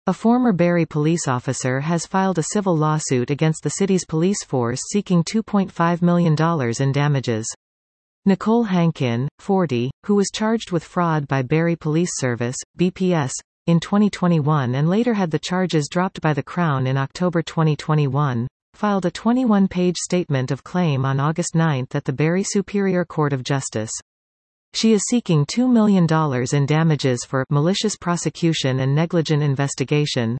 A former Barrie police officer has filed a civil lawsuit against the city's police force seeking $2.5 million in damages. Nicole Hankin, 40, who was charged with fraud by Barrie Police Service, BPS, in 2021 and later had the charges dropped by the Crown in October 2021, filed a 21-page statement of claim on August 9 at the Barrie Superior Court of Justice. She is seeking $2 million in damages for malicious prosecution and negligent investigation,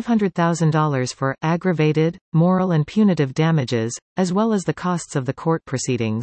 $500,000 for aggravated, moral and punitive damages, as well as the costs of the court proceedings.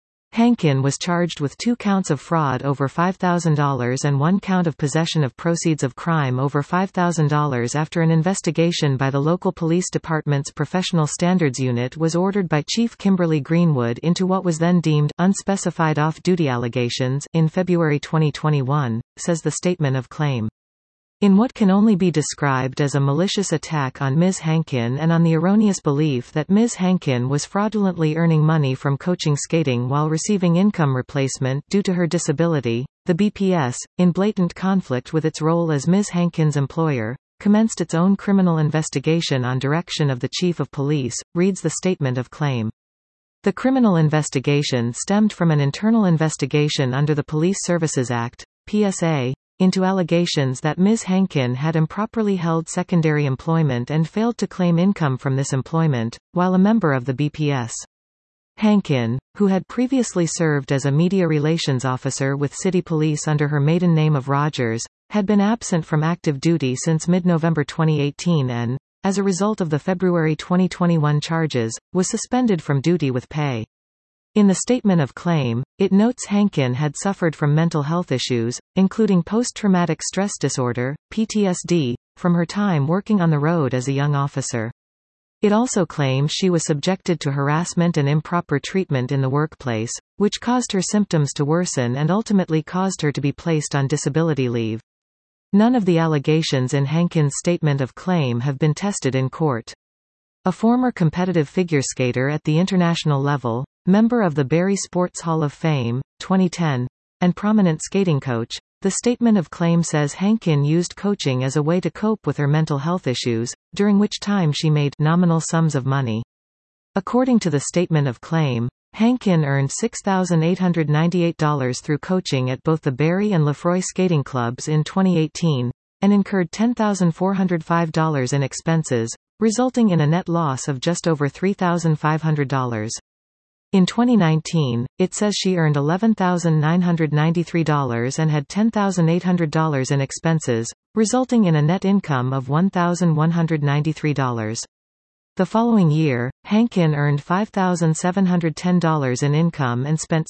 Hankin was charged with 2 counts of fraud over $5,000 and 1 count of possession of proceeds of crime over $5,000 after an investigation by the local police department's Professional Standards Unit was ordered by Chief Kimberly Greenwood into what was then deemed unspecified off-duty allegations in February 2021, says the statement of claim. In what can only be described as a malicious attack on Ms. Hankin and on the erroneous belief that Ms. Hankin was fraudulently earning money from coaching skating while receiving income replacement due to her disability, the BPS, in blatant conflict with its role as Ms. Hankin's employer, commenced its own criminal investigation on direction of the Chief of Police, reads the statement of claim. The criminal investigation stemmed from an internal investigation under the Police Services Act, PSA, into allegations that Ms. Hankin had improperly held secondary employment and failed to claim income from this employment, while a member of the BPS. Hankin, who had previously served as a media relations officer with City Police under her maiden name of Rogers, had been absent from active duty since mid-November 2018 and, as a result of the February 2021 charges, was suspended from duty with pay. In the statement of claim, it notes Hankin had suffered from mental health issues, including post-traumatic stress disorder, PTSD, from her time working on the road as a young officer. It also claims she was subjected to harassment and improper treatment in the workplace, which caused her symptoms to worsen and ultimately caused her to be placed on disability leave. None of the allegations in Hankin's statement of claim have been tested in court. A former competitive figure skater at the international level, member of the Barrie Sports Hall of Fame, 2010, and prominent skating coach, the statement of claim says Hankin used coaching as a way to cope with her mental health issues, during which time she made nominal sums of money. According to the statement of claim, Hankin earned $6,898 through coaching at both the Barrie and Lefroy skating clubs in 2018, and incurred $10,405 in expenses, resulting in a net loss of just over $3,500. In 2019, it says she earned $11,993 and had $10,800 in expenses, resulting in a net income of $1,193. The following year, Hankin earned $5,710 in income and spent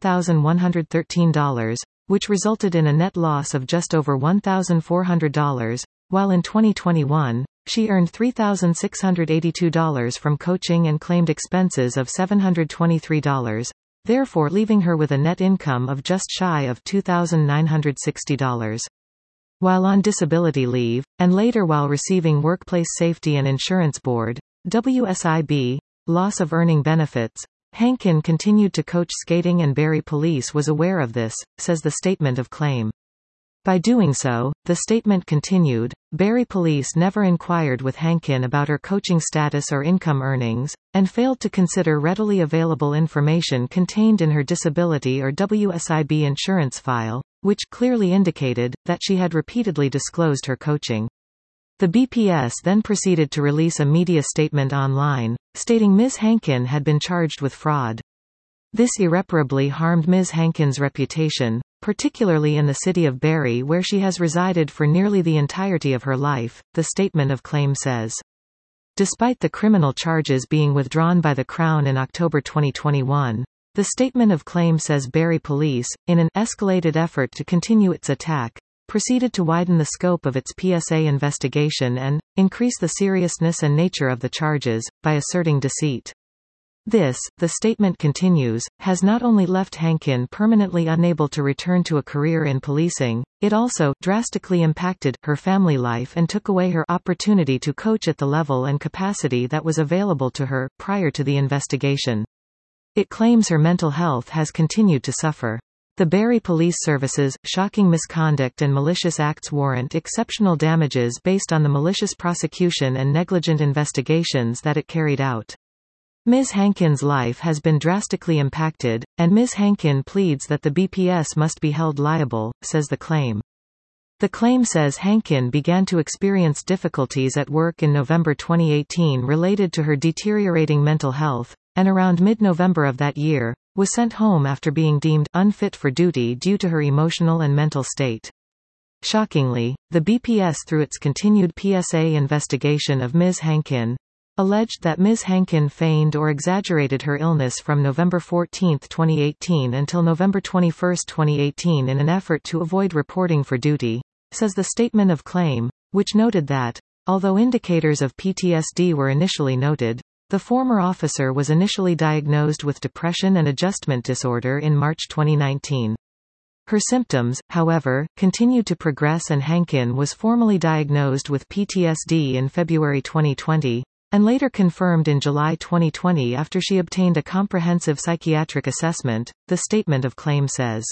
$7,113, which resulted in a net loss of just over $1,400, while in 2021, she earned $3,682 from coaching and claimed expenses of $723, therefore leaving her with a net income of just shy of $2,960. While on disability leave, and later while receiving Workplace Safety and Insurance Board, WSIB, loss of earning benefits, Hankin continued to coach skating and Barrie Police was aware of this, says the statement of claim. By doing so, the statement continued, Barrie Police never inquired with Hankin about her coaching status or income earnings, and failed to consider readily available information contained in her disability or WSIB insurance file, which clearly indicated that she had repeatedly disclosed her coaching. The BPS then proceeded to release a media statement online, stating Ms. Hankin had been charged with fraud. This irreparably harmed Ms. Hankin's reputation, particularly in the city of Barrie where she has resided for nearly the entirety of her life, the statement of claim says. Despite the criminal charges being withdrawn by the Crown in October 2021, the statement of claim says Barrie Police, in an escalated effort to continue its attack, proceeded to widen the scope of its PSA investigation and increase the seriousness and nature of the charges, by asserting deceit. This, the statement continues, has not only left Hankin permanently unable to return to a career in policing, it also drastically impacted her family life and took away her opportunity to coach at the level and capacity that was available to her prior to the investigation. It claims her mental health has continued to suffer. The Barrie Police Service's shocking misconduct and malicious acts warrant exceptional damages based on the malicious prosecution and negligent investigations that it carried out. Ms. Hankin's life has been drastically impacted, and Ms. Hankin pleads that the BPS must be held liable, says the claim. The claim says Hankin began to experience difficulties at work in November 2018 related to her deteriorating mental health, and around mid-November of that year, was sent home after being deemed unfit for duty due to her emotional and mental state. Shockingly, the BPS, through its continued PSA investigation of Ms. Hankin, alleged that Ms. Hankin feigned or exaggerated her illness from November 14, 2018 until November 21, 2018 in an effort to avoid reporting for duty, says the statement of claim, which noted that, although indicators of PTSD were initially noted, the former officer was initially diagnosed with depression and adjustment disorder in March 2019. Her symptoms, however, continued to progress, and Hankin was formally diagnosed with PTSD in February 2020, and later confirmed in July 2020 after she obtained a comprehensive psychiatric assessment, the statement of claim says.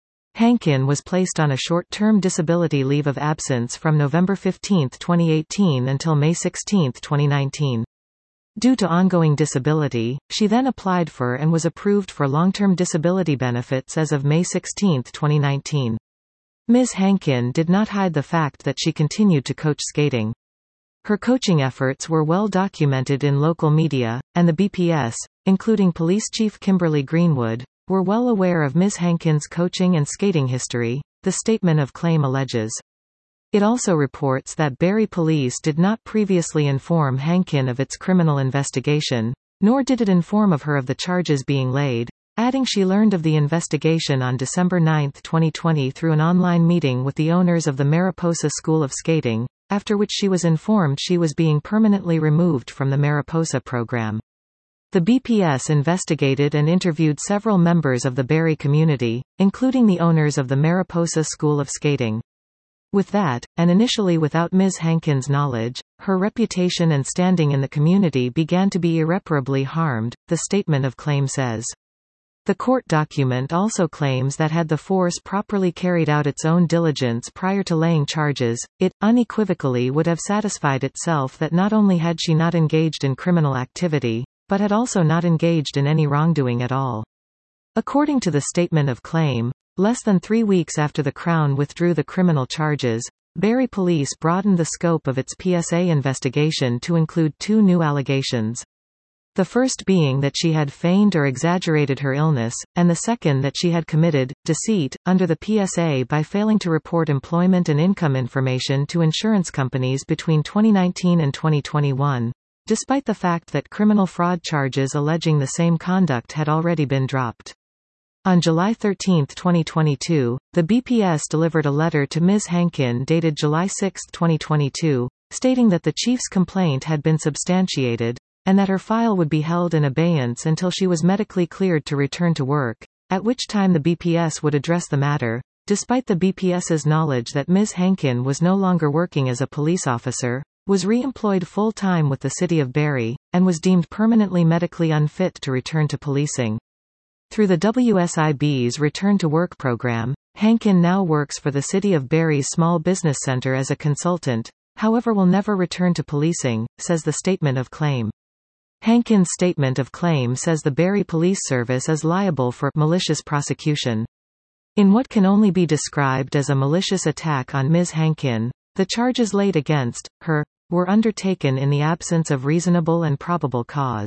Hankin was placed on a short-term disability leave of absence from November 15, 2018 until May 16, 2019. Due to ongoing disability, she then applied for and was approved for long-term disability benefits as of May 16, 2019. Ms. Hankin did not hide the fact that she continued to coach skating. Her coaching efforts were well documented in local media, and the BPS, including Police Chief Kimberly Greenwood, were well aware of Ms. Hankin's coaching and skating history, the statement of claim alleges. It also reports that Barrie Police did not previously inform Hankin of its criminal investigation, nor did it inform of her of the charges being laid, adding she learned of the investigation on December 9, 2020 through an online meeting with the owners of the Mariposa School of Skating, after which she was informed she was being permanently removed from the Mariposa program. The BPS investigated and interviewed several members of the Barrie community, including the owners of the Mariposa School of Skating. With that, and initially without Ms. Hankin's knowledge, her reputation and standing in the community began to be irreparably harmed, the statement of claim says. The court document also claims that had the force properly carried out its own diligence prior to laying charges, it, unequivocally would have satisfied itself that not only had she not engaged in criminal activity, but had also not engaged in any wrongdoing at all. According to the statement of claim, less than 3 weeks after the Crown withdrew the criminal charges, Barrie Police broadened the scope of its PSA investigation to include 2 new allegations. The first being that she had feigned or exaggerated her illness, and the second that she had committed deceit under the PSA by failing to report employment and income information to insurance companies between 2019 and 2021, despite the fact that criminal fraud charges alleging the same conduct had already been dropped. On July 13, 2022, the BPS delivered a letter to Ms. Hankin dated July 6, 2022, stating that the chief's complaint had been substantiated, and that her file would be held in abeyance until she was medically cleared to return to work, at which time the BPS would address the matter. Despite the BPS's knowledge that Ms. Hankin was no longer working as a police officer, was re-employed full-time with the city of Barrie, and was deemed permanently medically unfit to return to policing. Through the WSIB's Return to Work program, Hankin now works for the City of Barrie's Small Business Center as a consultant, however will never return to policing, says the statement of claim. Hankin's statement of claim says the Barrie Police Service is liable for malicious prosecution. In what can only be described as a malicious attack on Ms. Hankin, the charges laid against her were undertaken in the absence of reasonable and probable cause.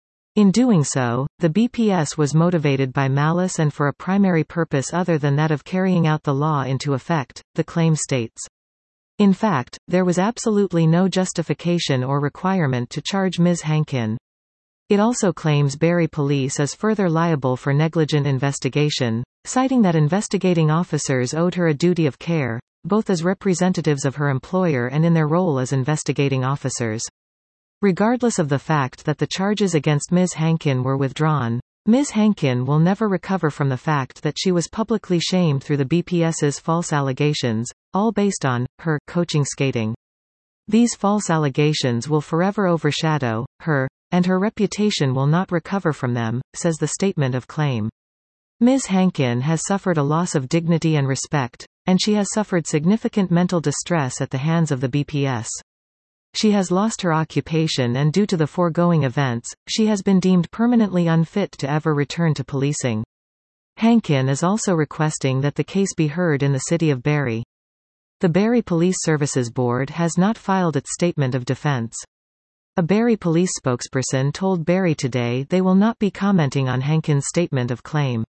In doing so, the BPS was motivated by malice and for a primary purpose other than that of carrying out the law into effect, the claim states. In fact, there was absolutely no justification or requirement to charge Ms. Hankin. It also claims Barrie Police is further liable for negligent investigation, citing that investigating officers owed her a duty of care, both as representatives of her employer and in their role as investigating officers. Regardless of the fact that the charges against Ms. Hankin were withdrawn, Ms. Hankin will never recover from the fact that she was publicly shamed through the BPS's false allegations, all based on her coaching skating. These false allegations will forever overshadow her, and her reputation will not recover from them, says the statement of claim. Ms. Hankin has suffered a loss of dignity and respect, and she has suffered significant mental distress at the hands of the BPS. She has lost her occupation and due to the foregoing events, she has been deemed permanently unfit to ever return to policing. Hankin is also requesting that the case be heard in the city of Barrie. The Barrie Police Services Board has not filed its statement of defense. A Barrie police spokesperson told Barrie Today they will not be commenting on Hankin's statement of claim.